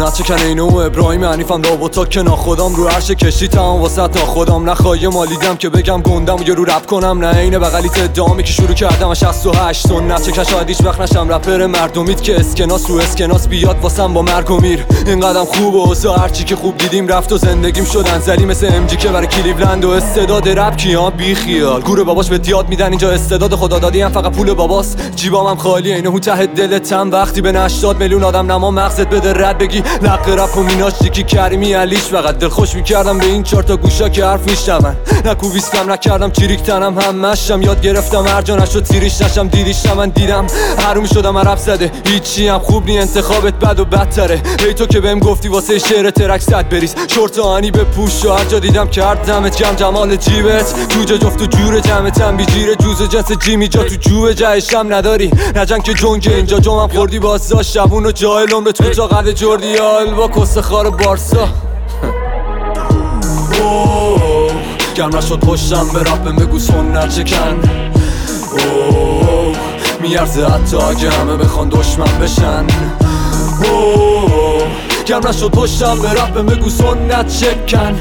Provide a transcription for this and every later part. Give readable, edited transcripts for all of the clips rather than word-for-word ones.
سنت چکن اینو و ابراهیم حنیفم داوتا که ناخودم رو عرش کشی تمام واسط ناخودم نخواهی مالیدم که بگم گندم و یه رو رپ کنم نه اینه بغلیت ادعامی که شروع کردم و 68 سنت چکن شاید هیچ وقت نشم رپر مردمیت که اسکناس رو اسکناس بیاد واسم با مرگ و میر اینقدرم خوبه واسه هرچی که خوب دیدیم رفت و زندگیم شد انزلی مثل ام جی که برای کلیولند و استعداد رپ کیان بی خیال گور باباش به یاد میدن اینجا استعداد خدا دادی هم فقط پول باباست جیبام هم خالیه اینو ته دلتم وقتی به 80 میلیون آدم نما مغزت بده رد بگی لق رپ و میناش یکی کریمی علیش فقط دل خوش میکردم به این 4 تا گوشا که حرف میشنون نکوبیستم نکردم چیریک تنم همشم یاد گرفتم هر جا نشد تیریش نشم دیدیش من دیدم حروم شدم عرب زده هیچی هم خوب نی انتخابت بد و بدتره ای تو که بهم گفتی واسه شعر ترک صد بریز شورت آنی به پوش و هر جا دیدم کردمت جمع جمال جیبت جوجه جفت و جور جمعتم بی جیره جوز جنس جیمی جا تو جوه جایشم نداری نجنگ که جنگ اینجا جمعم خوردی بازا شبون و جاهل عمرت کوتا قد جردی آلوا کس خار بارسا گرم نشد پشتم به رپم بگو سنت چکن میارزه حتی اگه همه بخوان دشمن بشن گرم نشد پشتم به رپم بگو سنت چکن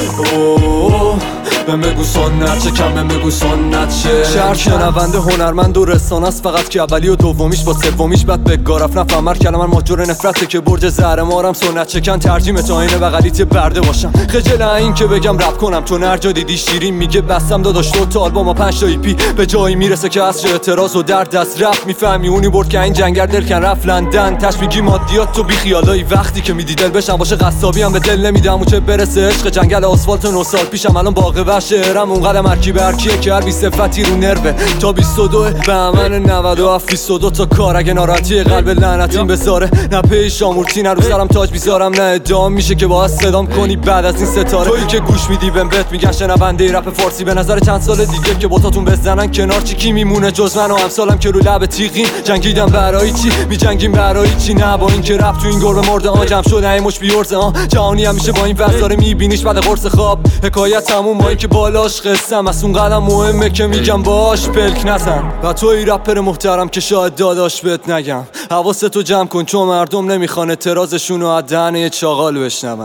بهم بگو سنت چکن بهم بگو سنت چکن شهر شنونده هنرمند و رسانه است فقط که اولی و دومیش با سومیش بعد بگاه رفت نفهمر کلمه من ماجور نفرته که برج زهر مارم سنت چکن ترجیمه تا اینه بغلیت برده باشم خجل این که بگم رپ کنم چون هر جا دیدی شیرین میگه بستم داداش تو تا آلبوم 5 تا ایپی به جایی میرسه که از اعتراض و در دست رپ میفهمی اونی برد که این جنگر دل کن رفت لندن تش میگی مادیات تو بی خیالای وقتی که میدی دل بشم باشه قصابی هم به دل نمیدم و چه برسه عشق جنگل آسفالت 9 سال پیشم الان باغ شعرم اون قدم هرکی به هرکیه که هر بی صفتی رو نروه تا 22 بهمن 97 22 تا کار اگه ناراحتی قلب لعنتیم بذاره نه پیش آمورتی نه رو سرم تاج بیزارم نه ادام میشه که باید صدام کنی بعد از این ستاره تویی که گوش میدی بهم بهت میگن شنونده رپ فارسی به نظر چند سال دیگه که باتاتون بزنن کنار چی کی میمونه جز من و امثالم که رو لب تیغیم جنگیدم برای چی میجنگیم برای چی نه با این که رپ تو این گربه مرده جمع شده این مش بیورزه جهانی همیشه با این وزاره میبینیش بعد قرص خواب حکایت تموم با این که بالاش قسم از اون قدم مهمه که میگم باش پلک نزن و توی رپر محترم که شاید داداش بهت نگم حواستو جمع کن چون مردم نمیخوان اعتراضشون رو از دهن یه چاقال بشنون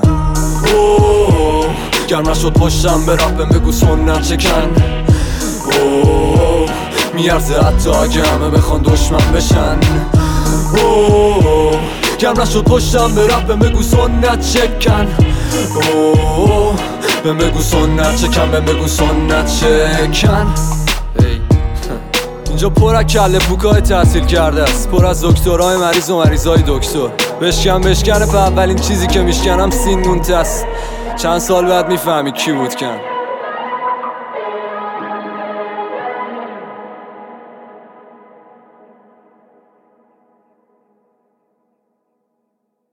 گرم نشد پشتم به رپم بگو سنت چکن میارزه حتی اگه همه بخوان دشمن بشن گرم نشد پشتم به رپم بگو سنت چکن بهم بگو سنت چکن بهم بگو سنت چکن اینجا پر از کله پوکای تحصیل کرده است پر از دکترای مریض و مریضای دکتر بشکنه په اولین چیزی که میشکنم سین نون تست چند سال بعد میفهمی کی بود کن